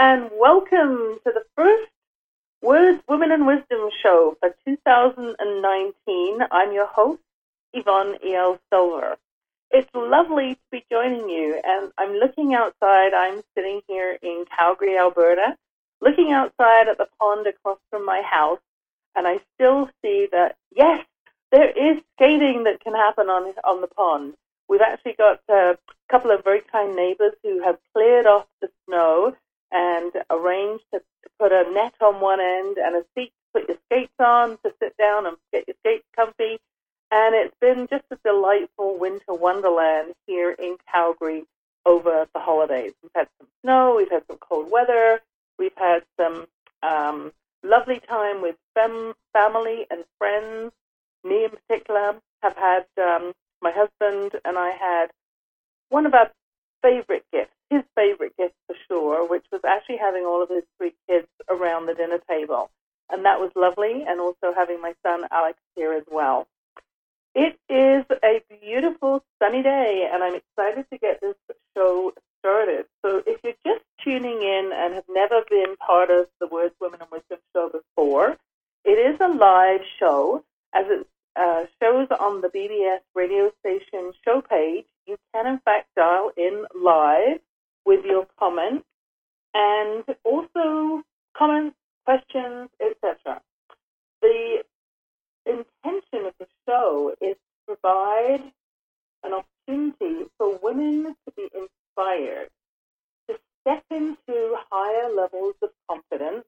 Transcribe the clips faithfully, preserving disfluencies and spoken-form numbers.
and welcome to the first Words, Women and Wisdom show for two thousand nineteen. I'm your host, Yvonne E L. Silver. It's lovely to be joining you, and I'm looking outside. I'm sitting here in Calgary, Alberta, looking outside at the pond across from my house, and I still see that, yes, there is skating that can happen on on the pond. We've actually got a couple of very kind neighbors who have cleared off the snow and arranged to, to put a net on one end and a seat to put your skates on, to sit down and get your skates comfy. And it's been just a delightful winter wonderland here in Calgary over the holidays. We've had some snow, we've had some cold weather, we've had some um, lovely time with fam- family and friends. Me in particular have had, um, my husband and I had one of our favorite gifts, his favorite gift for sure, which was actually having all of his three kids around the dinner table. And that was lovely, and also having my son Alex here as well. It is a beautiful sunny day, and I'm excited to get this show started. So if you're just tuning in and have never been part of the Words, Women and Wisdom show before, it is a live show. As it uh, shows on the B B S radio station show page, you can in fact dial in live with your comments and also comments, questions, et cetera. The intention of the show is to provide an opportunity for women to be inspired, to step into higher levels of confidence,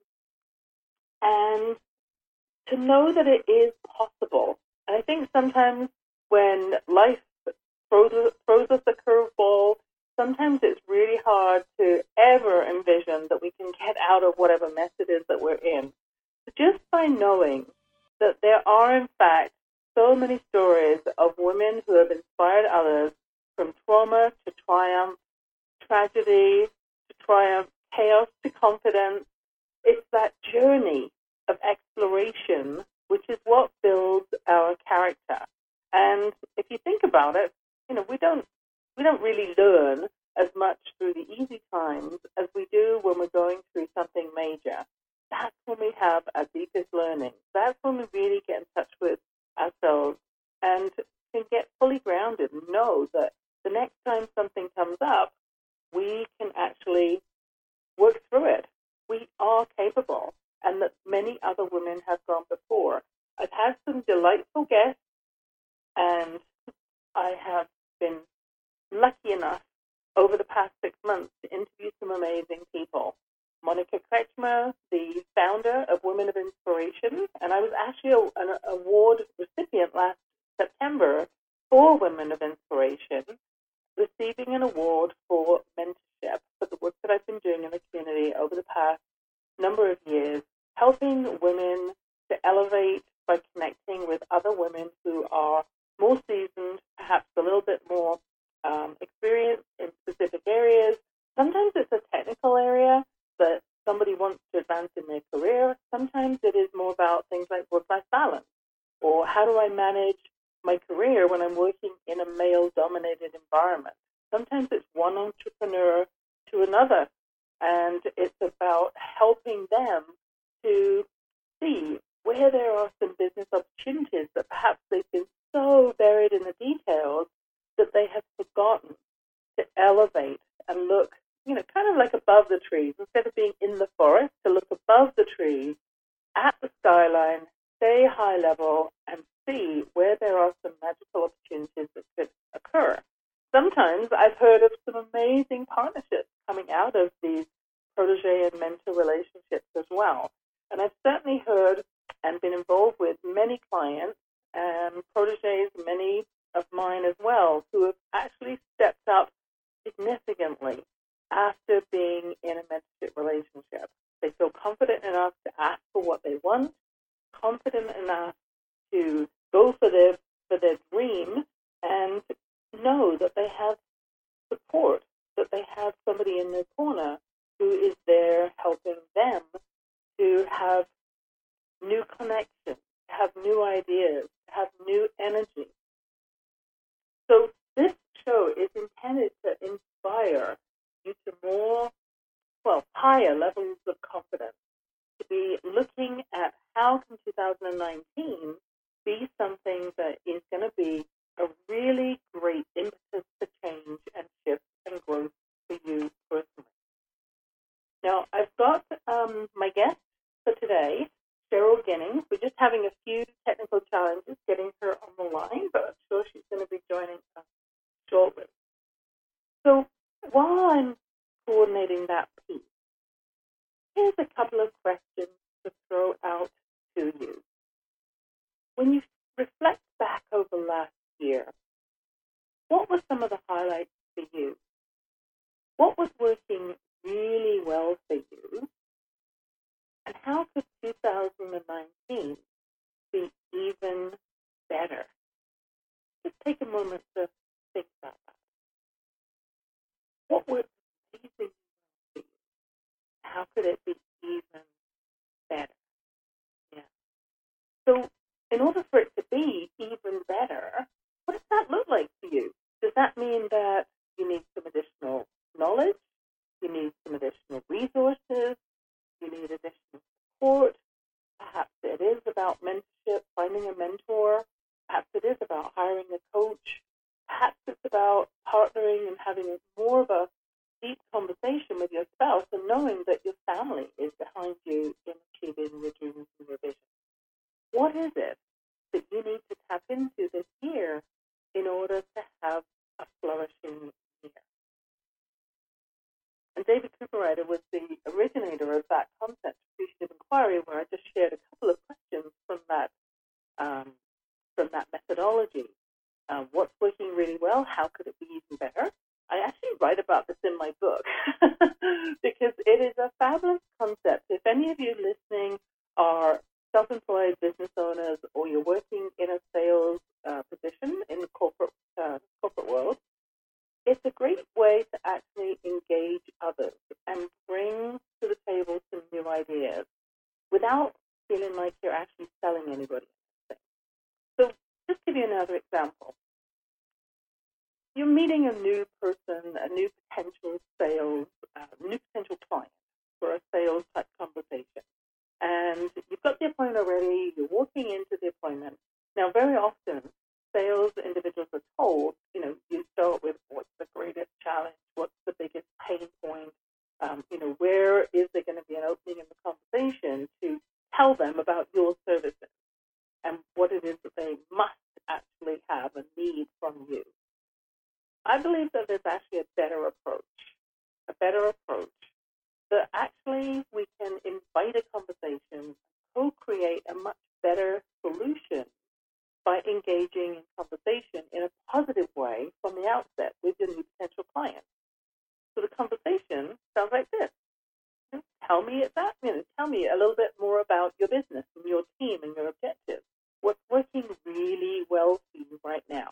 and to know that it is possible. And I think sometimes when life throws, throws us a curveball, sometimes it's really hard to ever envision that we can get out of whatever mess it is that we're in. But just by knowing that there are, in fact, so many stories of women who have inspired others from trauma to triumph, tragedy to triumph, chaos to confidence. It's that journey of exploration which is what builds our character. And if you think about it, you know, we don't we don't really learn as much through the easy times as we do when we're going through something major. That's when we have our deepest learning. That's when we really get in touch with ourselves and can get fully grounded and know that the next time something comes up, we can actually work through it. We are capable, and that many other women have gone before. I've had some delightful guests, and I have been lucky enough over the past six months to interview some amazing people. Monica Kretschmer, the founder of Women of Inspiration, and I was actually a, an award recipient last September for Women of Inspiration, receiving an award for mentorship for the work that I've been doing in the community over the past number of years, helping women to elevate by connecting with other women who are more seasoned, perhaps a little bit more um, experienced in specific areas. Sometimes it's a technical area that somebody wants to advance in their career. Sometimes it is more about things like work-life balance, or how do I manage my career when I'm working in a male-dominated environment. Sometimes it's one entrepreneur to another, and it's about helping them to see where there are some business opportunities that perhaps they've been so buried in the details that they have forgotten to elevate and look, you know, kind of like above the trees. Instead of being in the forest, to look above the trees, at the skyline, stay high level, and see where there are some magical opportunities that could occur. Sometimes I've heard of some amazing partnerships coming out of these protege and mentor relationships as well. And I've certainly heard and been involved with many clients and proteges, many of mine as well, who have actually stepped up significantly after being in a mentorship relationship. They feel confident enough to ask for what they want, confident enough to go for their for their dream, and know that they have support, that they have somebody in their corner who is there helping them to have new connections, have new ideas, have new energy. So this show is intended to inspire you to more, well, higher levels of confidence, to be looking at how can two thousand nineteen be something that is going to be a really great impetus for change and shift and growth for you personally. Now, I've got um, my guest for today, Cheryl Ginnings. We're just having a few technical challenges getting her on the line, but I'm sure she's going to be joining us shortly. So while I'm coordinating that piece, here's a couple of questions to throw out to you. When you reflect back over last year, what were some of the highlights for you? What was working really well for you? And how could two thousand nineteen be even better? Just take a moment to think about that. What worked amazingly well for you? How could it be even better? Yeah. So in order for it to be even better, what does that look like for you? Does that mean that you need some additional knowledge? You need some additional resources? You need additional support? Perhaps it is about mentorship, finding a mentor. Perhaps it is about hiring a coach. Perhaps it's about partnering and having more of a deep conversation with your spouse and knowing that your family is behind you in achieving your dreams and your vision. What is it that you need to tap into this year in order to have a flourishing year? And David Cooperrider was the originator of that concept, appreciative inquiry, where I just shared a couple of questions from that um, from that methodology. Um, what's working really well? How could it be even better? I actually write about this in my book because it is a fabulous concept. If any of you listening are self-employed business owners or you're working in a sales uh, position in the corporate uh, corporate world, it's a great way to actually engage others and bring to the table some new ideas without feeling like you're actually selling anybody anything. So just give you another example. You're meeting a new person, a new potential sales, uh, new potential client for a sales type conversation. And you've got the appointment already, you're walking into the appointment. Now, very often, sales individuals are told, you know, you start with what's the greatest challenge, what's the biggest pain point, um, you know, where is there going to be an opening in the conversation to tell them about your services and what it is that they must actually have and need from you. I believe that there's actually a better approach, a better approach that actually we can invite a conversation, co-create a much better solution by engaging in conversation in a positive way from the outset with your new potential client. So the conversation sounds like this. Tell me that, you know, tell me a little bit more about your business and your team and your objectives. What's working really well for you right now?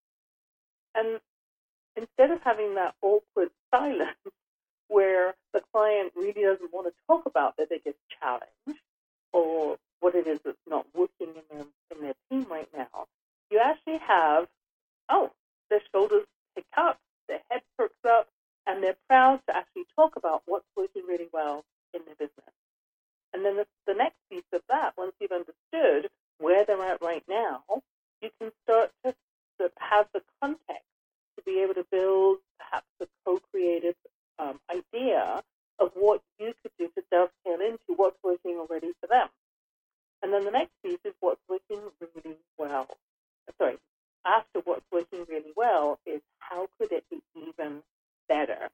And instead of having that awkward silence where the client really doesn't want to talk about their biggest challenge or what it is that's not working in their, in their team right now, you actually have, oh, their shoulders pick up, their head perks up, and they're proud to actually talk about what's working really well in their business. And then the, the next piece of that, once you've understood where they're at right now, you can start to, to have the context to be able to build perhaps a co-creative um, idea of what you could do to dovetail into what's working already for them. And then the next piece is what's working really well. Sorry, after what's working really well is how could it be even better?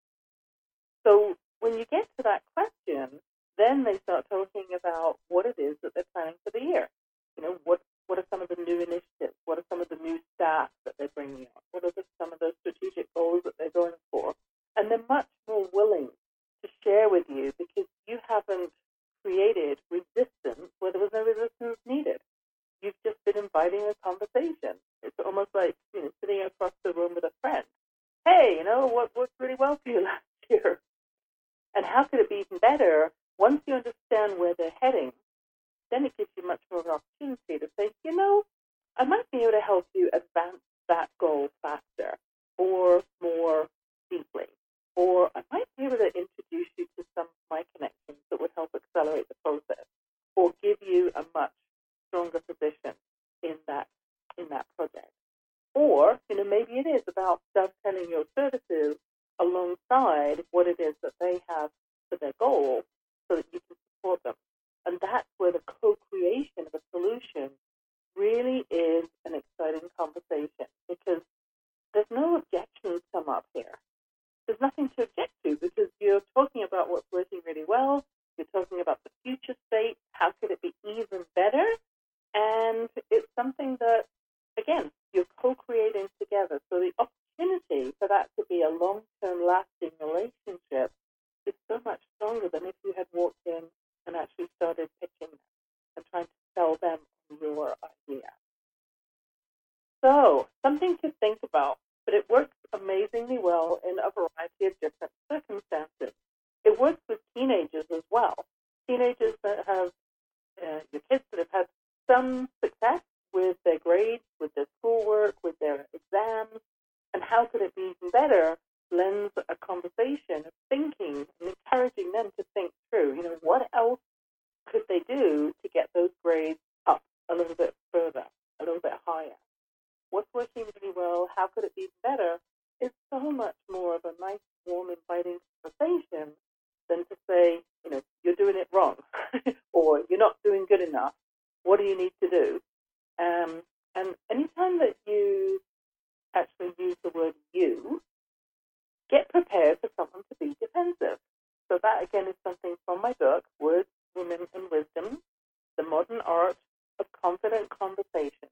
So when you get to that question, then they start talking about what it is that they're planning for the year. You know, what what are some of the new initiatives? What are some of the new staff that they're bringing on? What are the, some of the strategic goals that they're going for? And they're much more willing to share with you because you haven't created resistance where there was no resistance needed. You've just been inviting a conversation. It's almost like, you know, sitting across the room with a friend. Hey, you know, what worked really well for you last year? And how could it be even better? Once you understand where they're heading, then it gives you much more of an opportunity to say, you know, I might be able to help you advance that goal faster or more deeply. Or I might be able to introduce you to some of my in that project. Or, you know, maybe it is about dovetailing your services alongside what it is that they have for their goal so that you can support them. And that's where the co-creation of a solution really is an exciting conversation, because there's no objections come up here. There's nothing to object to, because you're talking about what's working really well. You're talking about the future state. How could it be even better? And it's something that, again, you're co-creating together. So the opportunity for that to be a long-term lasting relationship is so much stronger than if you had walked in and actually started pitching them and trying to sell them on your idea. So, something to think about, but it works amazingly well in a variety of different circumstances. It works with teenagers as well. Teenagers that have, uh, your kids that have had some success with their grades, with their schoolwork, with their exams, and how could it be even better, lends a conversation of thinking and encouraging them to think through, you know, what else could they do to get those grades up a little bit further, a little bit higher? What's working really well? How could it be better? It's so much more of a nice, warm, inviting conversation than to say, you know, you're doing it wrong or you're not doing good enough. What do you need to do? Um, and anytime that you actually use the word you, get prepared for someone to be defensive. So that, again, is something from my book, Words, Women, and Wisdom, The Modern Art of Confident Conversation.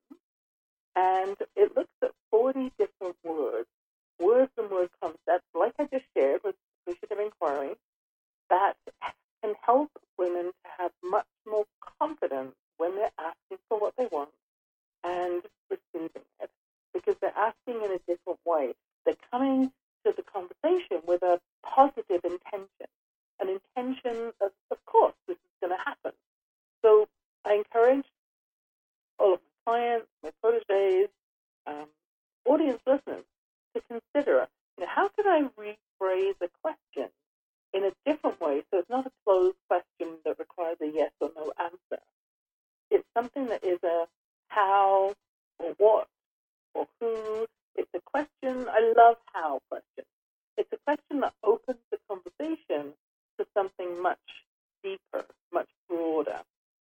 And it looks at forty different words, words and word concepts, like I just shared with appreciative inquiry, that can help women to have much more confidence when they're asking for what they want and receiving it, because they're asking in a different way. They're coming to the conversation with a positive intention, an intention of, of course, this is going to happen. So I encourage all of my clients, my proteges, um, audience listeners to consider, you know, how can I rephrase a question in a different way so it's not a closed question that requires a yes or no answer. It's something that is a how or what or who. It's a question. I love how questions. It's a question that opens the conversation to something much deeper, much broader,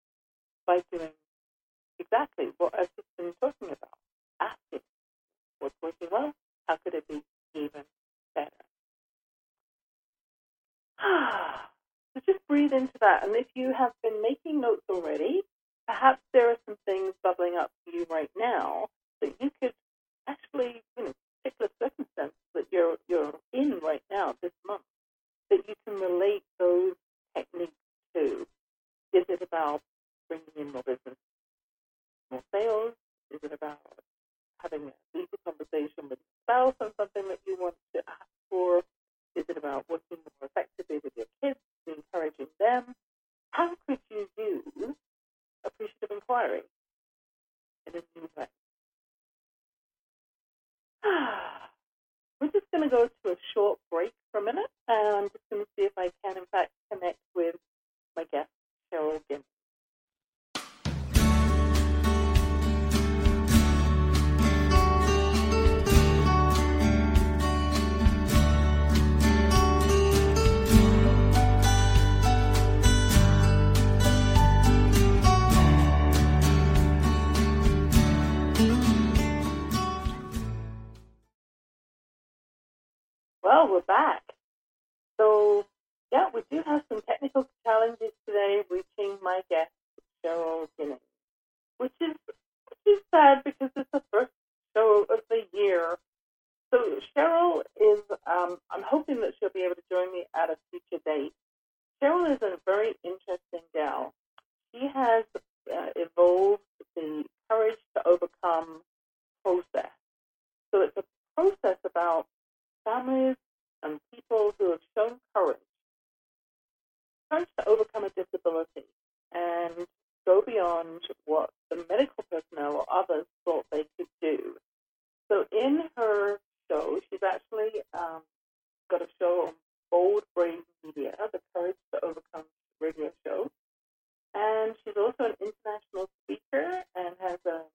by doing exactly what I've just been talking about. Asking what's working well, how could it be even better? So just breathe into that. And if you have been making notes already, perhaps there are some things bubbling up for you right now that you could actually, you know, particular circumstances that you're you're in right now this month, that you can relate those techniques to. Is it about bringing in more business, more sales? Is it about having a deeper conversation with your spouse on something that you want to ask for? Is it about working more effectively with your kids, encouraging them? How could you use appreciative inquiry in a new way? We're just going to go to a short break for a minute, and I'm just going to see if I can, in fact, connect with my guest, Cheryl Ginney. Well, we're back. So, yeah, we do have some technical challenges today reaching my guest, Cheryl Ginney, which is, which is sad because it's the first show of the year. So Cheryl is, um, I'm hoping that she'll be able to join me at a future date. Cheryl is a very interesting gal. She has uh, evolved the Courage to Overcome process. So it's a process about families and people who have shown courage, courage to overcome a disability and go beyond what the medical personnel or others thought they could do. So in her show, she's actually um, got a show on Bold Brave Media, the Courage to Overcome radio show. And she's also an international speaker and has a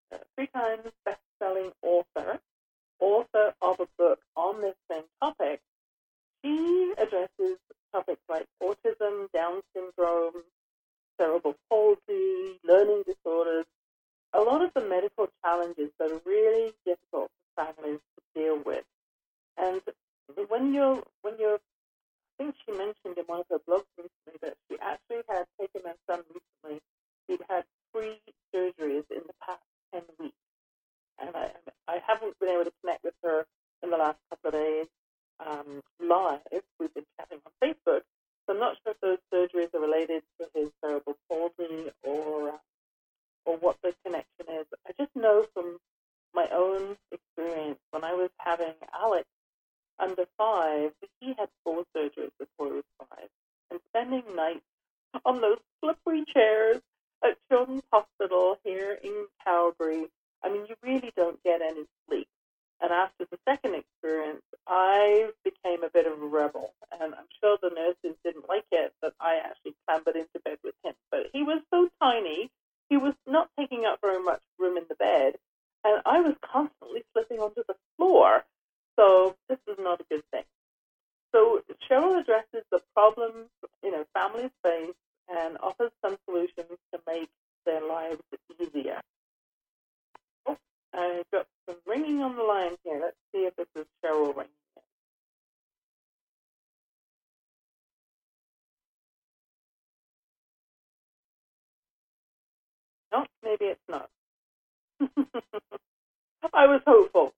a three times best-selling author, author of a book on this same topic. She addresses topics like autism, Down syndrome, cerebral palsy, learning disorders, a lot of the medical challenges that are really difficult for families to deal with. And when you're, when you're, I think she mentioned in one of her blogs recently that she actually had taken her son recently. He'd had three surgeries in the past ten weeks. And I, I haven't been able to connect with her in the last couple of days um, live. We've been chatting on Facebook. So I'm not sure if those surgeries are related to his cerebral palsy or uh, or what the connection is. I just know from my own experience when I was having Alex under five, he had four surgeries before he was five. And spending nights on those slippery chairs at Children's Hospital here in Calgary, I mean, you really don't get any sleep. And after the second experience, I became a bit of a rebel. And I'm sure the nurses didn't like it that I actually clambered into bed with him. But he was so tiny, he was not taking up very much room in the bed. And I was constantly slipping onto the floor. So this is not a good thing. So Cheryl addresses the problems, you know, families face and offers some solutions to make their lives easier. Oh, I got some ringing on the line here. Let's see if this is Cheryl ringing in. No, maybe it's not. I was hopeful.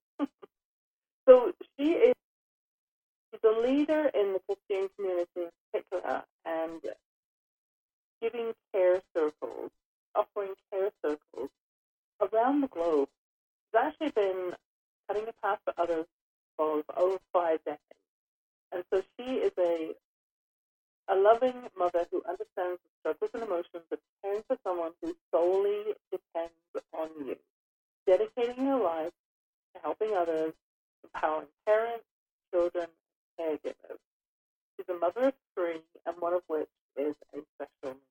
So she is she's a leader in the Christian community in particular and giving care circles, offering care circles around the globe. She's actually been cutting the path for others for over five decades. And so she is a a loving mother who understands the struggles and emotions of caring for someone who solely depends on you, dedicating her life to helping others, empowering parents, children, and caregivers. She's a mother of three, and one of which is a special needs.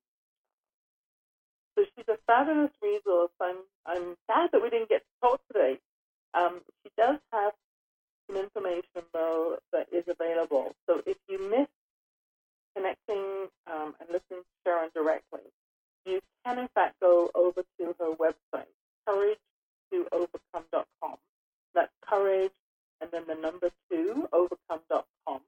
So she's a fabulous resource. I'm, I'm sad that we didn't get to talk today. Um, she does have some information, though, that is available. So if you miss connecting um, and listening to Sharon directly, you can, in fact, go over to her website, courage to overcome dot com. That's courage and then the number two, overcome dot com.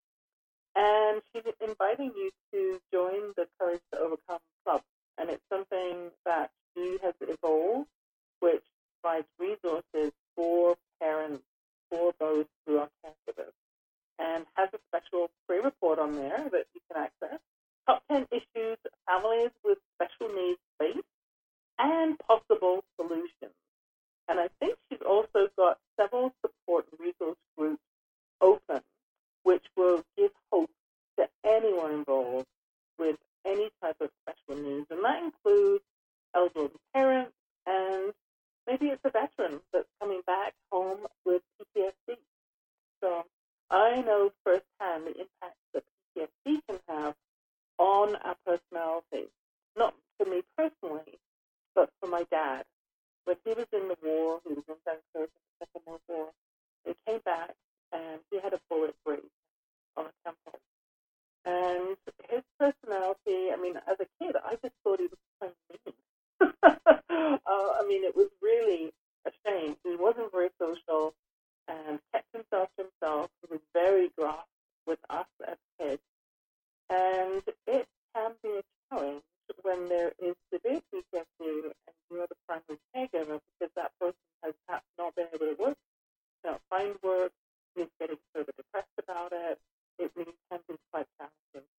And she's inviting you to join the Courage to Overcome Club. And it's something that she has evolved, which provides resources for parents, for those who are caregivers, and has a special free report on there that you can access. Top ten issues families with special needs face and possible solutions. And I think she's also got several support and resource groups open, which will give hope to anyone involved with any type of special needs. And that includes elderly parents, and maybe it's a veteran that's coming back home with P T S D. So I know firsthand the impact that P T S D can have on our personality. Not for me personally, but for my dad. When he was in the war, he was in Dunkirk in the Second World War, he came back and he had a bullet break on a temple. And his personality, I mean, as a kid, I just thought he was so mean. uh, I mean, it was really a shame. He wasn't very social and kept himself to himself. He was very gruff with us as kids. And it can be a challenge when there is severe P T S D and you're the primary caregiver, because that person has perhaps not been able to work, not find work, is getting further depressed about it. It really can be quite challenging.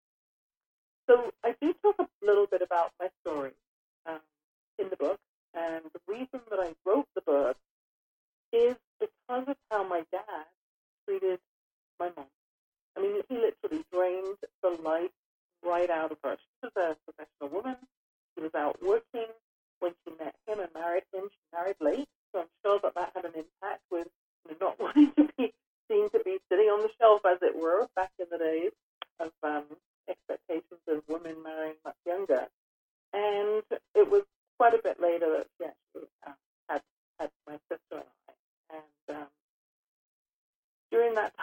So I do talk a little bit about my story um, in the book, and the reason that I wrote the book is because of how my dad treated my mom. I mean, he literally drained the life right out of her. She was a professional woman. She was out working when she met him and married him. She married late, so I'm sure that that had an impact with not wanting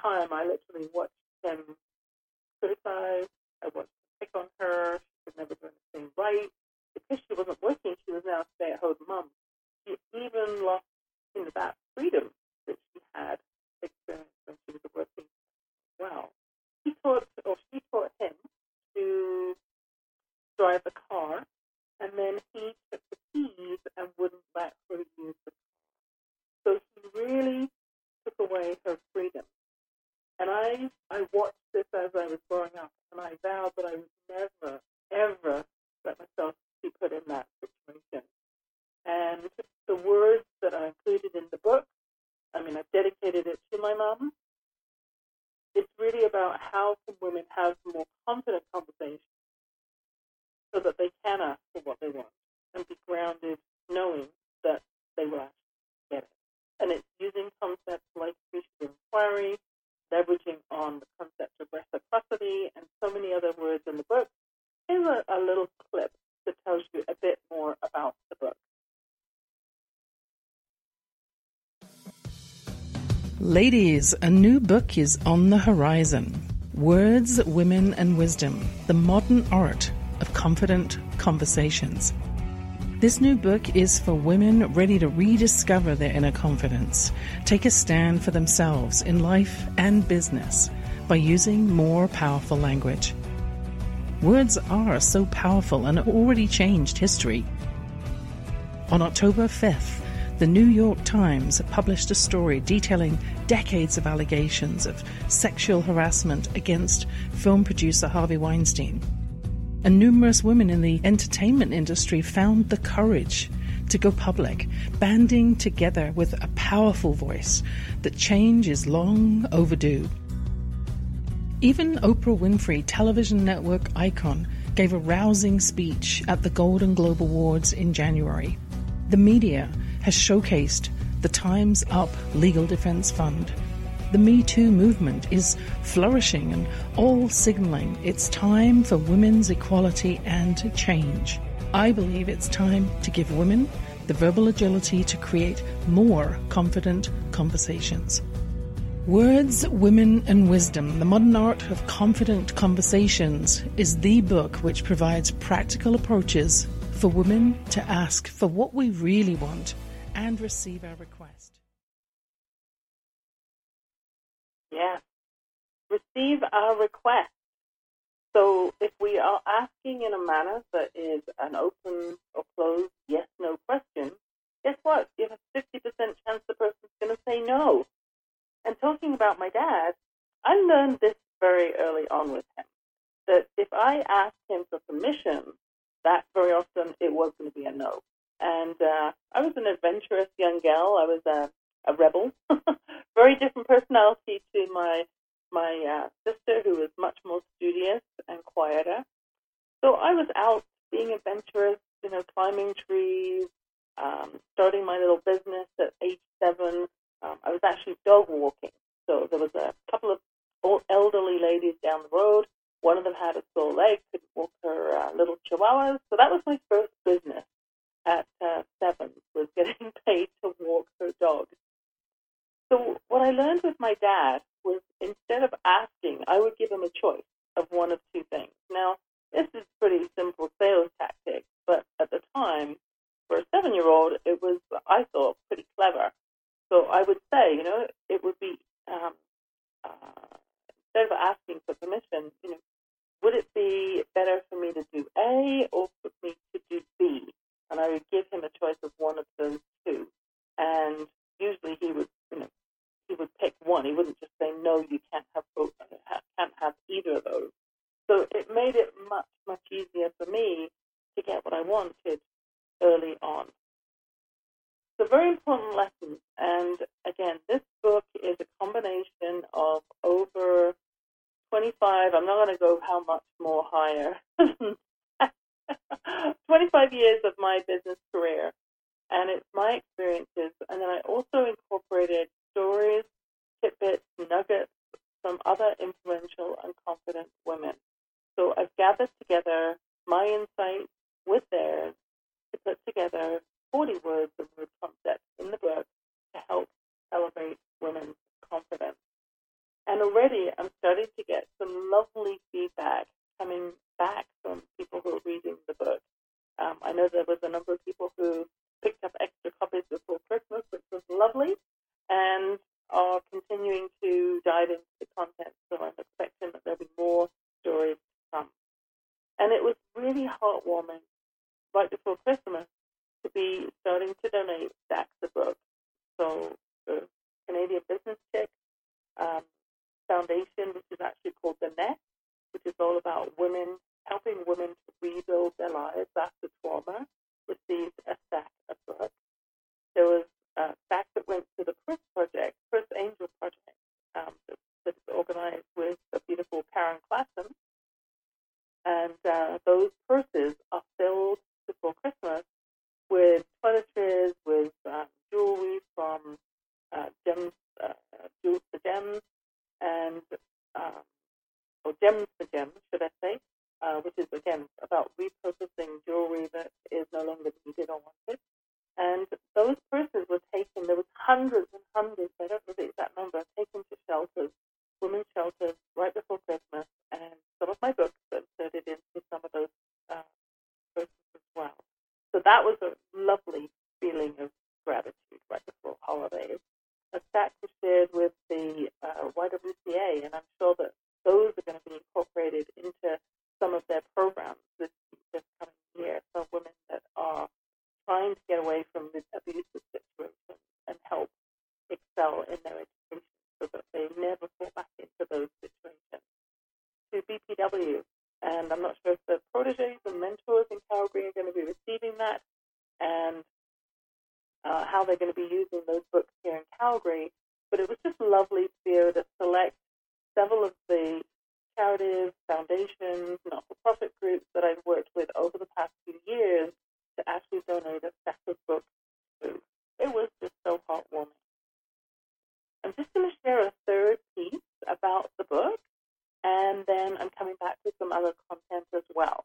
time, I literally watched him criticize. I watched him pick on her. She could never do anything right. Because she wasn't working, she was now a stay-at-home mom. She even lost, you know, that freedom that she had experienced when she was working as well. He taught, or she taught him to drive a car, and then he took the keys and wouldn't let her use the car. So he really took away her freedom. And I, I watched this as I was growing up, and I vowed that I would never, ever let myself be put in that situation. And the words that are included in the book, I mean, I've dedicated it to my mom. It's really about how can women have more confident conversations so that they can ask for what they want and be grounded knowing that they will actually get it. And it's using concepts like appreciative inquiry, leveraging on the concept of reciprocity, and so many other words in the book. Here's a, a little clip that tells you a bit more about the book. Ladies, a new book is on the horizon. Words, Women and Wisdom, the modern art of confident conversations. This new book is for women ready to rediscover their inner confidence, take a stand for themselves in life and business by using more powerful language. Words are so powerful and already changed history. On October fifth, the New York Times published a story detailing decades of allegations of sexual harassment against film producer Harvey Weinstein. And numerous women in the entertainment industry found the courage to go public, banding together with a powerful voice that change is long overdue. Even Oprah Winfrey, television network icon, gave a rousing speech at the Golden Globe Awards in January. The media has showcased the Time's Up Legal Defense Fund. The Me Too movement is flourishing and all signaling it's time for women's equality and change. I believe it's time to give women the verbal agility to create more confident conversations. Words, Women and Wisdom, the modern art of confident conversations is the book which provides practical approaches for women to ask for what we really want and receive our request. Yes. Receive our request. So if we are asking in a manner that is an open or closed yes-no question, guess what? You have a fifty percent chance the person's going to say no. And talking about my dad, I learned this very early on with him, that if I asked him for permission, that very often it was going to be a no. And uh, I was an adventurous young gal. I was a, a rebel, very different personality to my my uh, sister, who was much more studious and quieter. So I was out being adventurous, you know, climbing trees, um, starting my little business at age seven. Um, I was actually dog walking. So there was a couple of old elderly ladies down the road. One of them had a sore leg, couldn't walk her uh, little chihuahuas. So that was my first business at uh, seven, was getting paid to walk her dog. So what I learned with my dad was, instead of asking, I would give him a choice of one of two things. Now, this is pretty simple sales tactic, but at the time, for a seven-year-old, it was, I thought, pretty clever. So I would say, you know, it would be, um, uh, instead of asking for permission, you know, would it be better for me to do A or for me to do B? And I would give him a choice of one of those two. And usually he would, you know, he would pick one. He wouldn't just say, no, you can't have both, can't have either of those. So it made it much, much easier for me to get what I wanted early on. So very important lessons. And again, this book is a combination of over twenty-five, I'm not going to go how much more higher, twenty-five years of my business career. And it's my experiences. And then I also incorporated stories, tidbits, nuggets from other influential and confident women. So I've gathered together my insights with theirs to put together forty words and word concepts in the book to help elevate women's confidence. And already I'm starting to get some lovely feedback coming back from people who are reading the book. Um, I know there was a number of people who picked up extra copies before Christmas, which was lovely, and are continuing to dive into the content. So I'm expecting that there'll be more stories to come. And it was really heartwarming right before Christmas to be starting to donate stacks of books. So the Canadian Business Chick um, Foundation, which is actually called The Nest, which is all about women, helping women to rebuild their lives after trauma, received a stack of books. There was a stack that went to the Purse Project, Purse Angel Project, um, that, that is organized with the beautiful Karen Klassen. And uh, those purses are filled before Christmas with toiletries, with um, jewelry from uh, Gems, uh, Jewels for Gems, and um, or Gems for Gems, should I say, uh, which is, again, about repurposing jewelry that is no longer needed or wanted. And those purses were taken, there was hundreds and hundreds, I don't know the exact number, taken to shelters, women's shelters, right before Christmas, and some of my books are inserted into some of those uh, purses as well. So that was a lovely feeling of gratitude right before holidays. A stack was shared with the uh, Y W C A, and I'm sure that those are going to be incorporated into some of their programs this, this coming year for women that are trying to get away from the abusive situations and help excel in their education so that they never fall back into those situations. To B P W, and I'm not sure if the proteges and mentors in Calgary are going to be receiving that, and uh, how they're going to be using those books here in Calgary. But it was just lovely to be able to select several of the charities, foundations, not-for-profit groups that I've worked with over the past few years to actually donate a stack of books to. It was just so heartwarming. I'm just going to share a third piece about the book, and then I'm coming back to some other content as well.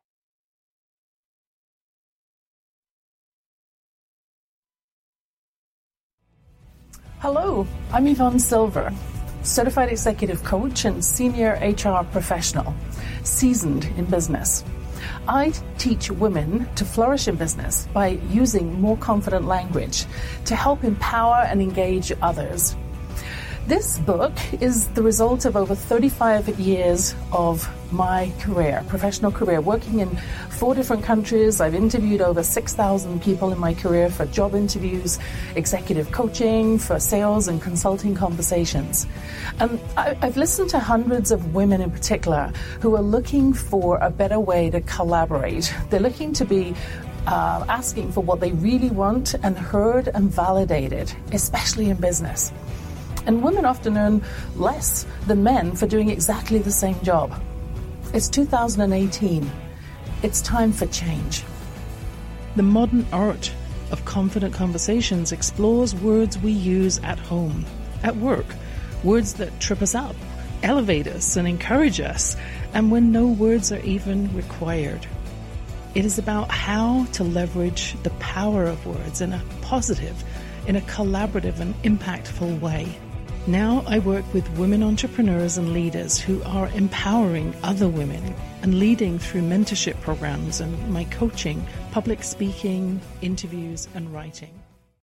Hello, I'm Yvonne Silver, Certified Executive Coach and Senior H R Professional, seasoned in business. I teach women to flourish in business by using more confident language to help empower and engage others. This book is the result of over thirty-five years of my career, professional career, working in four different countries. I've interviewed over six thousand people in my career for job interviews, executive coaching, for sales and consulting conversations. And I've listened to hundreds of women in particular who are looking for a better way to collaborate. They're looking to be uh, asking for what they really want and heard and validated, especially in business. And women often earn less than men for doing exactly the same job. It's two thousand eighteen. It's time for change. The modern art of confident conversations explores words we use at home, at work, words that trip us up, elevate us, and encourage us, and when no words are even required. It is about how to leverage the power of words in a positive, in a collaborative and impactful way. Now I work with women entrepreneurs and leaders who are empowering other women and leading through mentorship programs and my coaching, public speaking, interviews, and writing.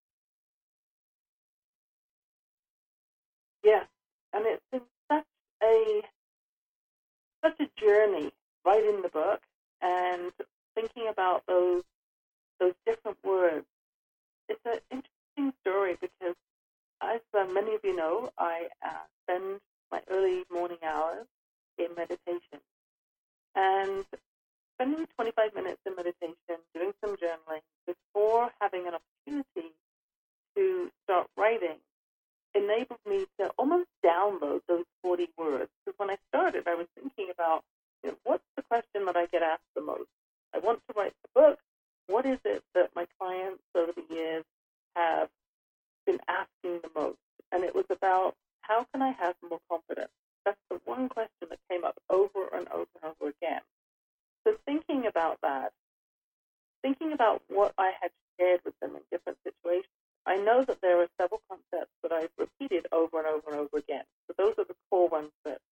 Yes, and it's been such a such a journey right in the book, and thinking about those those different words. It's an interesting story because, as uh, many of you know, I uh, spend my early morning hours in meditation. And spending twenty-five minutes in meditation, doing some journaling, before having an opportunity to start writing, enabled me to almost download those forty words. Because when I started, I was thinking about, you know, what's the question that I get asked the most? I want to write the book. What is it that my clients over the years have been asking the most? And it was about, how can I have more confidence? That's the one question that came up over and over and over again. So thinking about that, thinking about what I had shared with them in different situations, I know that there are several concepts that I've repeated over and over and over again. So those are the core ones that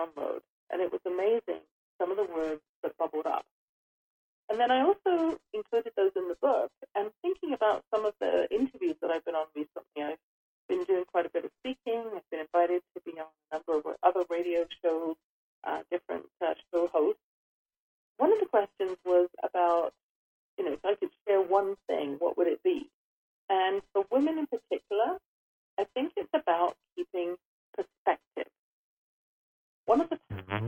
download. And it was amazing, some of the words that bubbled up. And then I also included those in the book. And thinking about some of the interviews that I've been on recently, I've been doing quite a bit of speaking. I've been invited to be on a number of other radio shows, uh, different uh, show hosts. One of the questions was about, you know, if I could share one thing, what would it be? And for women in particular, I think it's about keeping perspective. One of the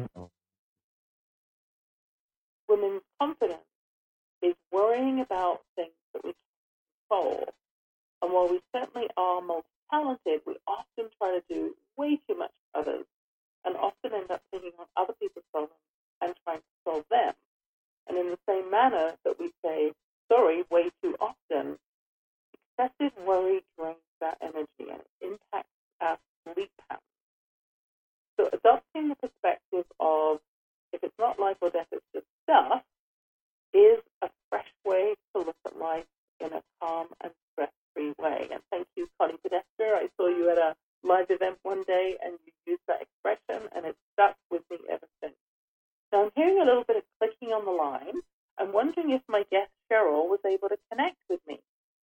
women's confidence is worrying about things that we can't control. And while we certainly are multi-talented, we often try to do way too much for others and often end up taking on other people's problems and trying to solve them. And in the same manner that we say sorry way too often, excessive worry drains that energy and it impacts our sleep patterns. So adopting the perspective of if it's not life or death, it's just stuff, is a fresh way to look at life in a calm and stress-free way. And thank you, Connie Podesta. I saw you at a live event one day and you used that expression and it's stuck with me ever since. Now I'm hearing a little bit of clicking on the line. I'm wondering if my guest Cheryl was able to connect with me.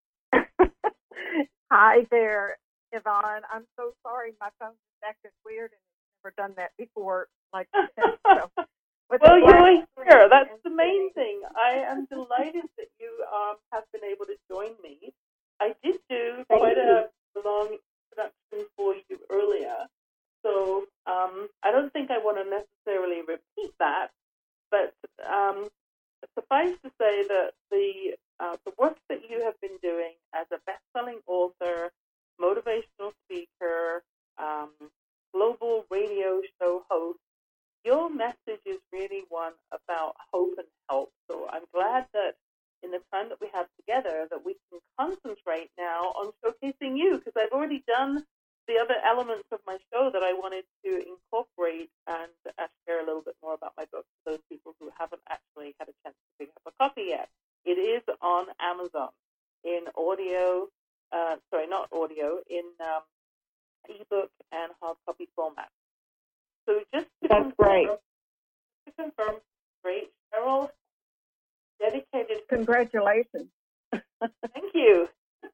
Hi there, Yvonne. I'm so sorry. My phone's acted weird and it's never done that before like this. So, well, you're here. That's the main thing. I am delighted that you um, have been able to join me. I did do Thank quite you. a long introduction for you earlier, so um, I don't think I want to necessarily repeat that, but um, suffice to say that the uh, the work that you have been doing as a best-selling author, motivational speaker, um, global radio show host, your message is really one about hope and help. So I'm glad that in the time that we have together that we can concentrate now on showcasing you, because I've already done the other elements of my show that I wanted to incorporate and uh, share a little bit more about my book for those people who haven't actually had a chance to pick up a copy yet. It is on Amazon in audio, uh, sorry, not audio, in um, ebook and hard copy format. So just to That's confirm, great. to confirm, great, Cheryl, dedicated. Congratulations. Thank you.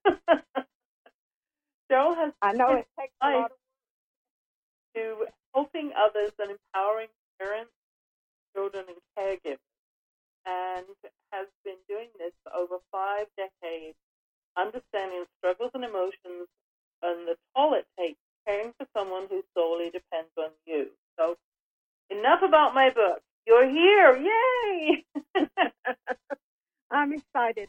Cheryl has I know it takes a lot of to helping others and empowering parents, children, and caregivers, and has been doing this for over five decades, understanding struggles and emotions and the toll it takes caring for someone who solely depends on you. So, enough about my book. You're here. Yay! I'm excited.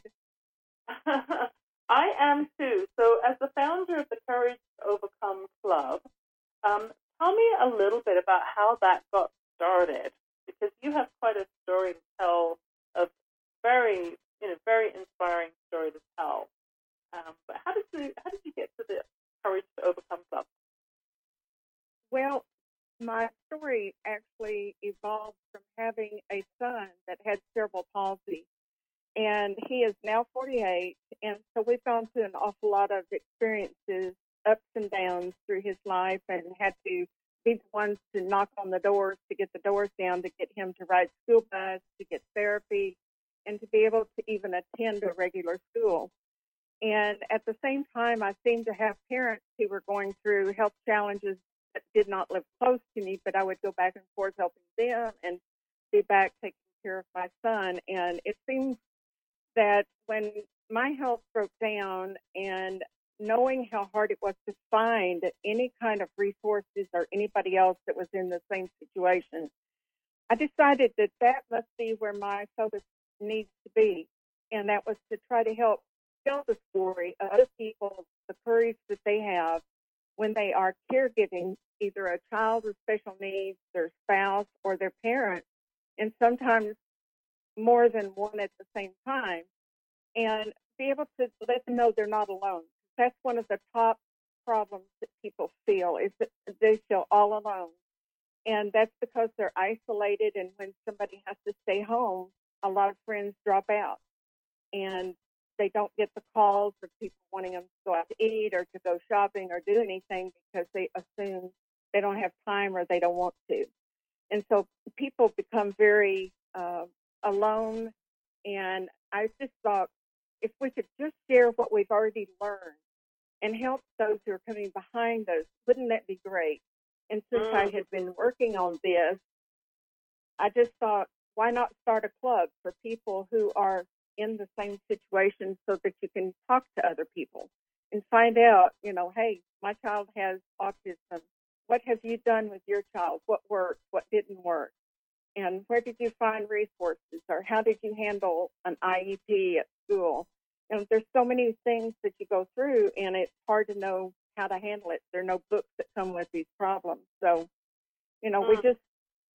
I am too. So as the founder of the Courage to Overcome Club, um, tell me a little bit about how that got started, because you have quite a story to tell, a very, you know, very inspiring story to tell. Um, but how did you how did you get to the Courage to Overcome Club? Well, my story actually evolved from having a son that had cerebral palsy. And he is now forty-eight, and so we've gone through an awful lot of experiences, ups and downs through his life, and had to be the ones to knock on the doors, to get the doors down, to get him to ride school bus, to get therapy, and to be able to even attend a regular school. And at the same time, I seemed to have parents who were going through health challenges that did not live close to me, but I would go back and forth helping them and be back taking care of my son. And it seems that when my health broke down and knowing how hard it was to find any kind of resources or anybody else that was in the same situation, I decided that that must be where my focus needs to be. And that was to try to help tell the story of other people, the courage that they have when they are caregiving either a child with special needs, their spouse, or their parent, and sometimes more than one at the same time, and be able to let them know they're not alone. That's one of the top problems that people feel, is that they feel all alone. And that's because they're isolated, and when somebody has to stay home, a lot of friends drop out. And they don't get the calls of people wanting them to go out to eat or to go shopping or do anything because they assume they don't have time or they don't want to. And so people become very uh, alone. And I just thought if we could just share what we've already learned and help those who are coming behind us, wouldn't that be great? And since Mm. I had been working on this, I just thought, why not start a club for people who are in the same situation so that you can talk to other people and find out, you know, hey, my child has autism. What have you done with your child? What worked? What didn't work? And where did you find resources? Or how did you handle an I E P at school? And there's so many things that you go through, and it's hard to know how to handle it. There are no books that come with these problems. So, you know, we Mm. just,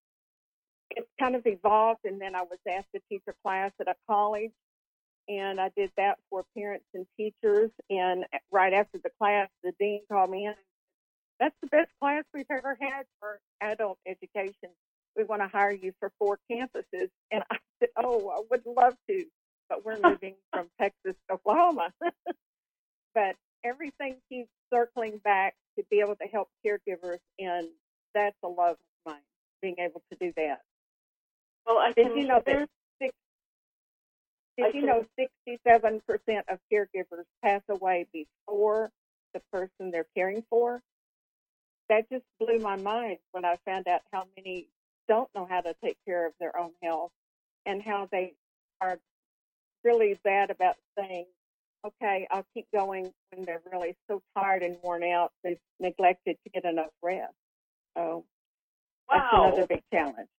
it kind of evolved, and then I was asked to teach a class at a college, and I did that for parents and teachers. And right after the class, the dean called me in. That's the best class we've ever had for adult education. We want to hire you for four campuses. And I said, oh, I would love to, but we're moving from Texas to Oklahoma. But everything keeps circling back to be able to help caregivers, and that's a love of mine, being able to do that. Well, I Did can you know hear- that six, I did you can- know sixty-seven percent of caregivers pass away before the person they're caring for? That just blew my mind when I found out how many don't know how to take care of their own health and how they are really bad about saying, okay, I'll keep going when they're really so tired and worn out they've neglected to get enough rest. So that's Wow. another big challenge.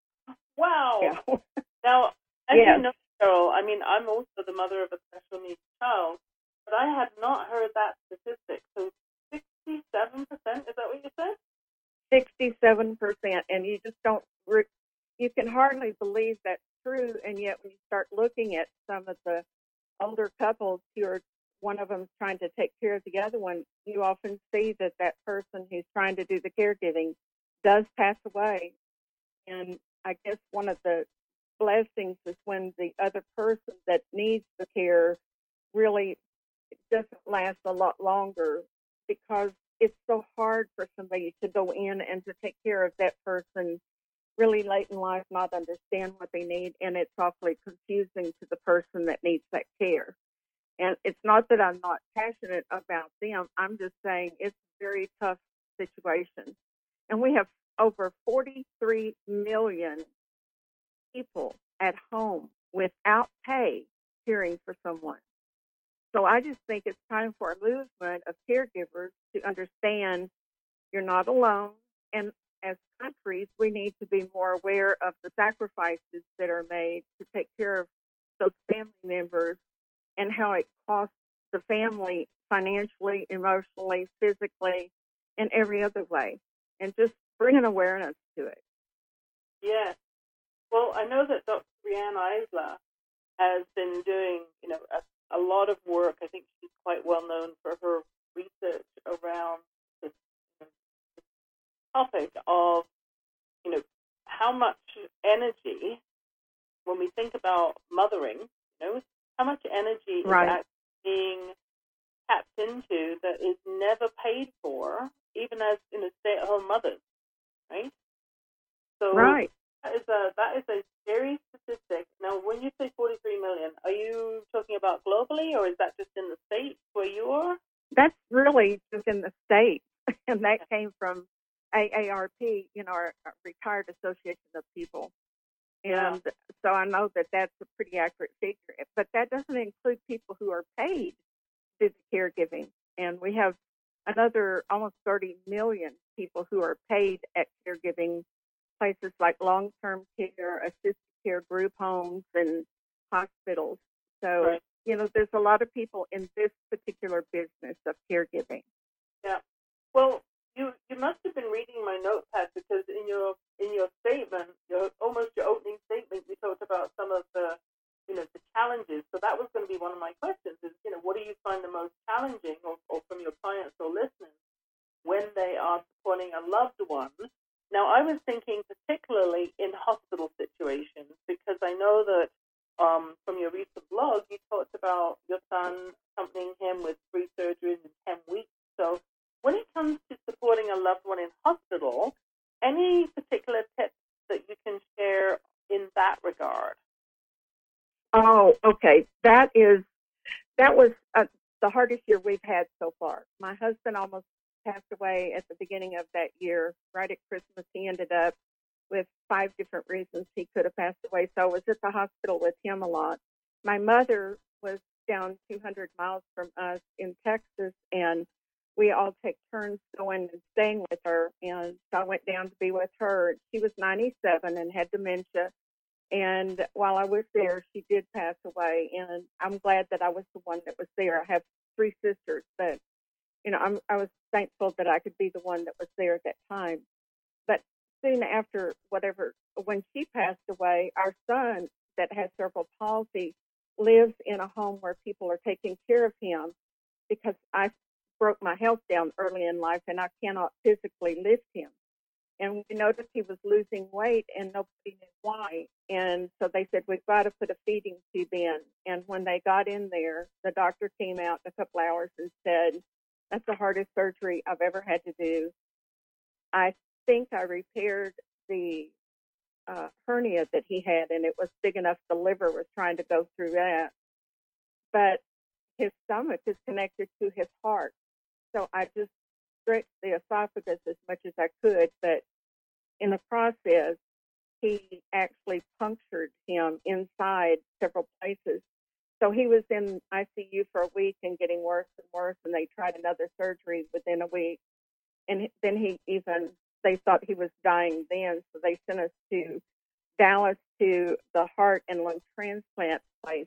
Wow. Yeah. Now, as Yes. you know, Cheryl, I mean, I'm also the mother of a special needs child, but I had not heard that statistic. So sixty-seven percent, is that what you said? sixty-seven percent, and you just don't, re- you can hardly believe that's true, and yet when you start looking at some of the older couples who are, one of them trying to take care of the other one, you often see that that person who's trying to do the caregiving does pass away. And I guess one of the blessings is when the other person that needs the care really doesn't last a lot longer, because it's so hard for somebody to go in and to take care of that person really late in life, not understand what they need, and it's awfully confusing to the person that needs that care. And it's not that I'm not passionate about them. I'm just saying it's a very tough situation. And we have over forty-three million people at home without pay caring for someone. So I just think it's time for a movement of caregivers to understand you're not alone. And as countries, we need to be more aware of the sacrifices that are made to take care of those family members and how it costs the family financially, emotionally, physically, and every other way. And just bring an awareness to it. Yes. Well, I know that Doctor Brianne Eisler has been doing, you know, a, a lot of work. I think she's quite well known for her research around this, you know, this topic of, you know, how much energy, when we think about mothering, you know, how much energy Right. is actually being tapped into that is never paid for, even as, you know, stay-at-home mothers, right? So Right. that is a that is a scary statistic. Now, when you say forty-three million, are you talking about globally, or is that just in the States where you are? That's really just in the States, and that came from A A R P, you know, our, our Retired Association of People. And Yeah. so I know that that's a pretty accurate figure, but that doesn't include people who are paid to do the caregiving. And we have another almost thirty million people who are paid at caregiving places like long-term care, assisted care, group homes, and hospitals. So, Right. you know, there's a lot of people in this particular business of caregiving. Yeah. Well, you you must have been reading my notepad, because in your in your statement, your almost your opening statement, you talked about some of the you know the challenges. So that was going to be one of my questions: is you know what do you find the most challenging, or, or from your clients or listeners, when they are supporting a loved one? Now, I was thinking particularly in hospital situations, because I know that um, from your recent blog, you talked about your son accompanying him with three surgeries in ten weeks. So when it comes to supporting a loved one in hospital, any particular tips regard? Oh, okay. That is that was uh, the hardest year we've had so far. My husband almost passed away at the beginning of that year. Right at Christmas, he ended up with five different reasons he could have passed away. So I was at the hospital with him a lot. My mother was down two hundred miles from us in Texas, and we all take turns going and staying with her. And so I went down to be with her. She was ninety-seven and had dementia. And while I was there, she did pass away. And I'm glad that I was the one that was there. I have three sisters, but, you know, I'm, I was thankful that I could be the one that was there at that time. But soon after, whatever, when she passed away, our son that has cerebral palsy lives in a home where people are taking care of him because I broke my health down early in life and I cannot physically lift him. And we noticed he was losing weight and nobody knew why. And so they said, we've got to put a feeding tube in. And when they got in there, the doctor came out in a couple hours and said, that's the hardest surgery I've ever had to do. I think I repaired the uh, hernia that he had, and it was big enough the liver was trying to go through that. But his stomach is connected to his heart. So I just stretched the esophagus as much as I could, but in the process, he actually punctured him inside several places. So he was in I C U for a week and getting worse and worse, and they tried another surgery within a week. And then he even, they thought he was dying then, so they sent us to Dallas to the heart and lung transplant place.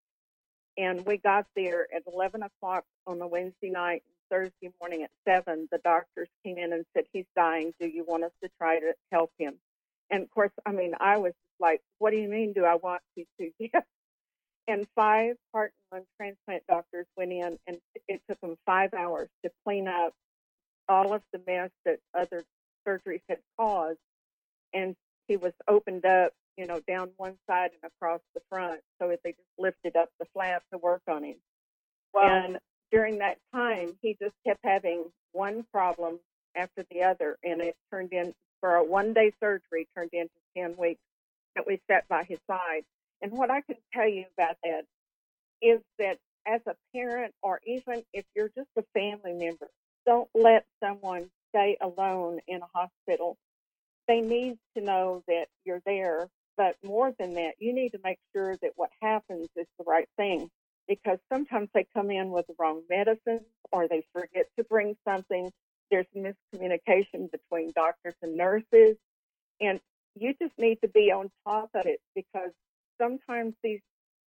And we got there at eleven o'clock on the Wednesday night. Thursday morning at seven, the doctors came in and said, he's dying. Do you want us to try to help him? And, of course, I mean, I was like, what do you mean do I want you to? Yes. And five heart and lung transplant doctors went in, and it took them five hours to clean up all of the mess that other surgeries had caused. And he was opened up, you know, down one side and across the front, so that they just lifted up the flap to work on him. Wow. And during that time, he just kept having one problem after the other, and it turned in, for a one-day surgery, turned into ten weeks that we sat by his side. And what I can tell you about that is that as a parent, or even if you're just a family member, don't let someone stay alone in a hospital. They need to know that you're there, but more than that, you need to make sure that what happens is the right thing. Because sometimes they come in with the wrong medicine or they forget to bring something. There's miscommunication between doctors and nurses. And you just need to be on top of it, because sometimes these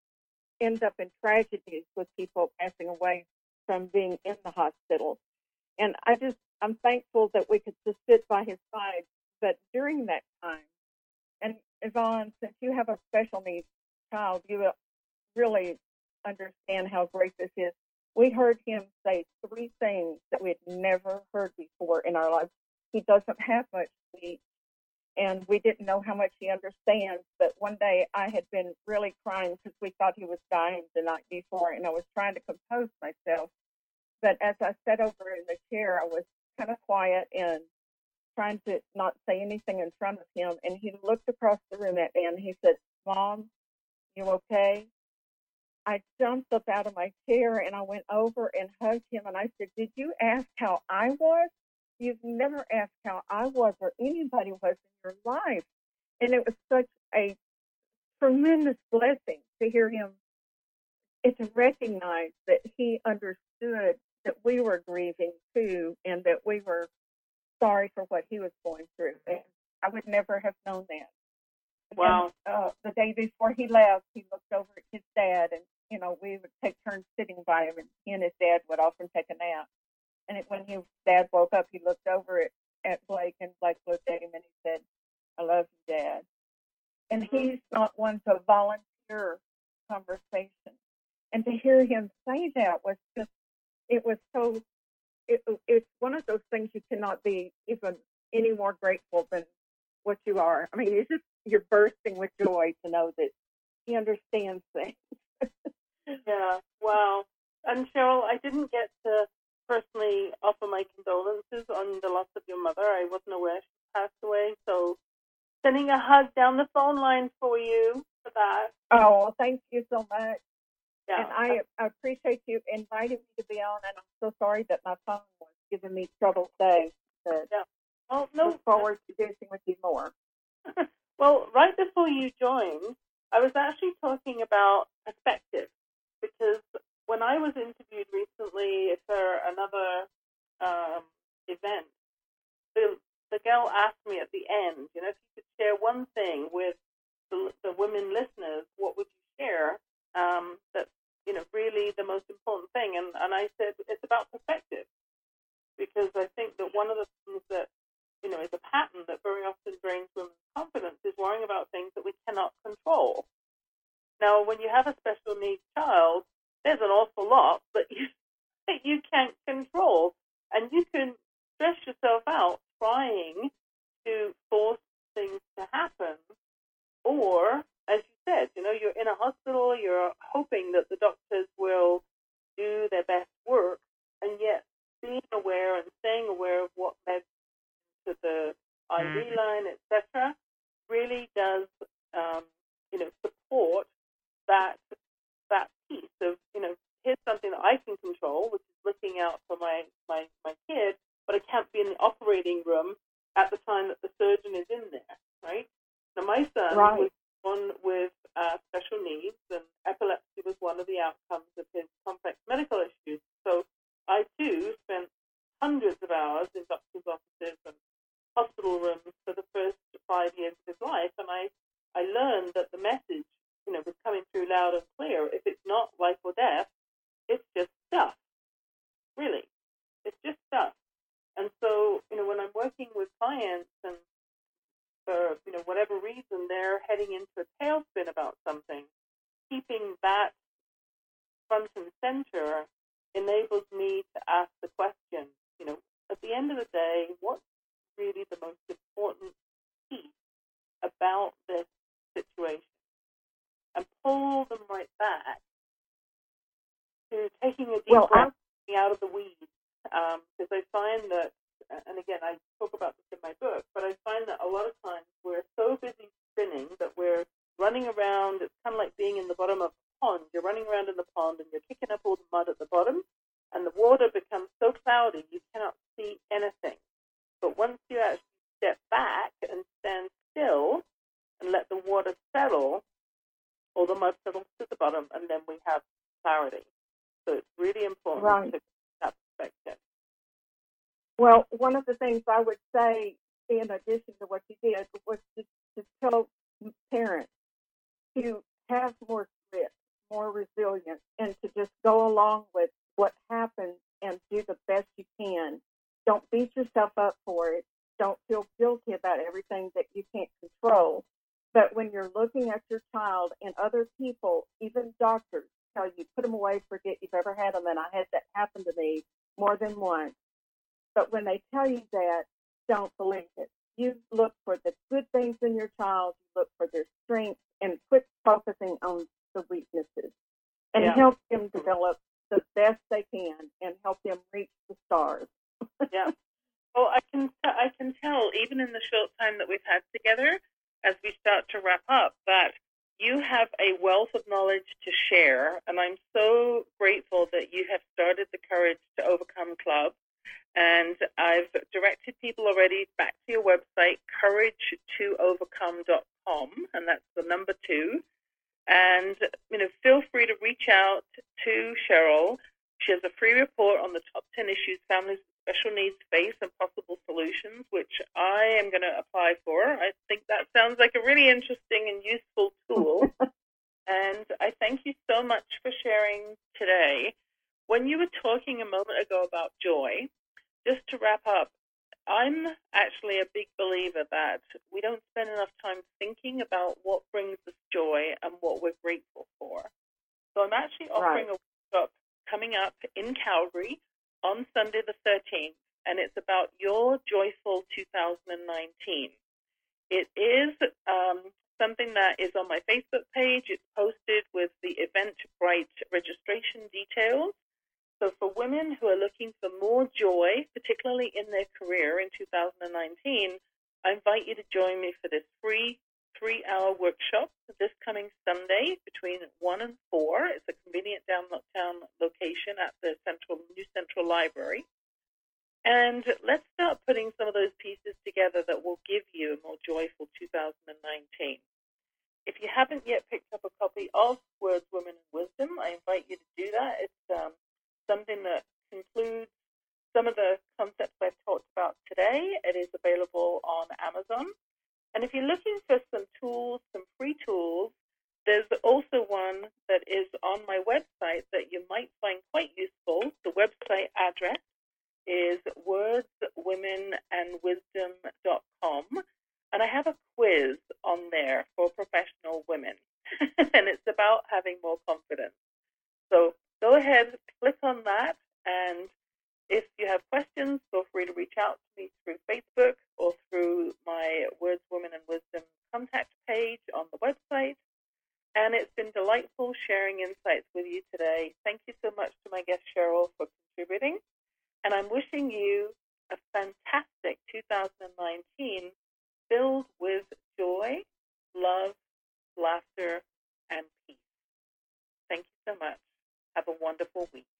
end up in tragedies with people passing away from being in the hospital. And I just, I'm thankful that we could just sit by his side. But during that time, and Yvonne, since you have a special needs child, you will really understand how great this is. We heard him say three things that we had never heard before in our lives. He doesn't have much speech, and we didn't know how much he understands. But one day I had been really crying because we thought he was dying the night before, and I was trying to compose myself. But as I sat over in the chair, I was kind of quiet and trying to not say anything in front of him. And he looked across the room at me, and he said, Mom, you okay? I jumped up out of my chair, and I went over and hugged him, and I said, did you ask how I was? You've never asked how I was or anybody was in your life. And it was such a tremendous blessing to hear him, and to recognize that he understood that we were grieving too, and that we were sorry for what he was going through. And I would never have known that. Wow. And, uh, the day before he left, he looked over at his dad, and, you know, we would take turns sitting by him, and he and his dad would often take a nap. And it, when his dad woke up, he looked over at, at Blake, and Blake looked at him, and he said, I love you, Dad. And he's not one to volunteer conversation. And to hear him say that was just, it was so, it, it's one of those things you cannot be even any more grateful than what you are. I mean, it's just, you're bursting with joy to know that he understands things. Yeah, wow. And Cheryl, I didn't get to personally offer my condolences on the loss of your mother. I wasn't aware she passed away, so sending a hug down the phone line for you. that. Oh, well, thank you so much. Yeah. And I, I appreciate you inviting me to be on, and I'm so sorry that my phone was giving me trouble today. But yeah. Well, no. look forward to visiting with you more. Well, right before you joined, I was actually talking about perspective, because when I was interviewed recently for another um, event, the, the girl asked me at the end, you know, if you could share one thing with the, the women listeners, what would you share? Um, that's, you know, really the most important thing. And, and I said, it's about perspective, because I think that one of the things that, you know, is a pattern that very often drains women's confidence is worrying about things that we cannot control. Now, when you have a special needs child, there's an awful lot that you, that you can't control, and you can stress yourself out trying to force things to happen, or, as you said, you know, you're in a hospital, you're hoping that the doctors will do their best work, and yet being aware and staying aware of what meds to the I V line, et cetera, really does, um, you know, support that that piece of, you know, here's something that I can control, which is looking out for my, my, my kid, but I can't be in the operating room at the time that the surgeon is in there, right? Now, my son right. was born with uh, special needs, and epilepsy was one of the outcomes of his complex medical issues. So I, too, spent hundreds of hours in doctor's offices and hospital rooms for the first five years of his life, and I, I learned that the message, you know, was coming through loud and clear. If it's not life or death, it's just stuff. Really, it's just stuff. And so, you know, when I'm working with clients and for, you know, whatever reason they're heading into a tailspin about something, keeping that front and center enables me to ask the question, you know, at the end of the day, what's really the most important piece about this situation? And pull them right back to taking a deep well, breath out of the weeds. Um, because I find that, and again, I talk about this in my book, but I find that a lot of times we're so busy spinning that we're running around. It's kind of like being in the bottom of a pond. You're running around in the pond and you're kicking up all the mud at the bottom, and the water becomes so cloudy you cannot see anything. But once you actually step back and stand still and let the water settle, all the mud settles to the bottom, and then we have clarity. So it's really important right. to that perspective. Well, one of the things I would say, in addition to what you did, was to, to tell parents to have more grit, more resilience, and to just go along with what happens and do the best you can. Don't beat yourself up for it. Don't feel guilty about everything that you can't control. But when you're looking at your child and other people, even doctors, tell you, put them away, forget you've ever had them, and I had that happen to me more than once. But when they tell you that, don't believe it. You look for the good things in your child, you look for their strengths, and quit focusing on the weaknesses. And yeah. help them develop the best they can and help them reach the stars. Yeah. Well, I can I can tell, even in the short time that we've had together, as we start to wrap up, that you have a wealth of knowledge to share, and I'm so grateful that you have started the Courage to Overcome Club. And I've directed people already back to your website, courage to overcome dot com, and that's the number two. And, you know, feel free to reach out to Cheryl. She has a free report on the top ten issues families with special needs face and possible solutions, which I am going to apply for. I think that sounds like a really interesting and useful tool. And I thank you so much for sharing today. When you were talking a moment ago about joy, just to wrap up, I'm actually a big believer that we don't spend enough time thinking about what brings us joy and what we're grateful for. So I'm actually offering right. a workshop coming up in Calgary on Sunday the thirteenth, and it's about your joyful two thousand nineteen. It is um, something that is on my Facebook page. It's posted with the Eventbrite registration details. So for women who are looking for more joy, particularly in their career in two thousand nineteen, I invite you to join me for this free three-hour workshop this coming Sunday between one and four. It's a convenient downtown location at the central New Central Library. And let's start putting some of those pieces together that will give you a more joyful two thousand nineteen. If you haven't yet picked up a copy of Words, Women, and Wisdom, I invite you to do that. It's um, something that concludes some of the concepts I've talked about today. It is available on Amazon. And if you're looking for some tools, some free tools, there's also one that is on my website that you might find quite useful. The website address is words women and wisdom dot com. And I have a quiz on there for professional women. And it's about having more confidence. So go ahead, click on that. And if you have questions, feel free to reach out to me through Facebook or through my Words, Women, and Wisdom contact page on the website. And it's been delightful sharing insights with you today. Thank you so much to my guest, Cheryl, for contributing. And I'm wishing you a fantastic two thousand nineteen filled with joy, love, laughter, and peace. Thank you so much. Have a wonderful week.